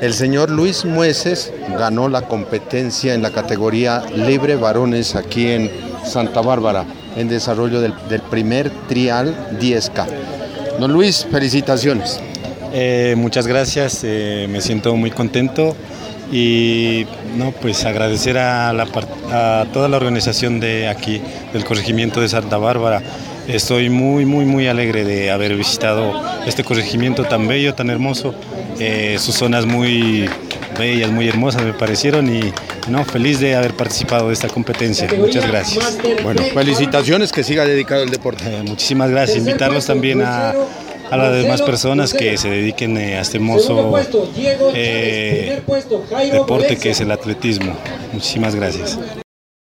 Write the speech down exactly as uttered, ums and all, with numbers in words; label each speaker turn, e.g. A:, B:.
A: El señor Luis Mueces ganó la competencia en la categoría libre varones aquí en Santa Bárbara, en desarrollo del, del primer trial diez K. Don Luis, felicitaciones.
B: Eh, muchas gracias, eh, me siento muy contento y no, pues agradecer a, la, a toda la organización de aquí, del corregimiento de Santa Bárbara. Estoy muy, muy, muy alegre de haber visitado este corregimiento tan bello, tan hermoso. Eh, sus zonas muy bellas, muy hermosas me parecieron y no, feliz de haber participado de esta competencia. Muchas gracias.
A: Bueno, felicitaciones, que siga dedicado al deporte.
B: Eh, muchísimas gracias. Invitarlos también a, a las demás personas que se dediquen a este hermoso eh, deporte que es el atletismo. Muchísimas gracias.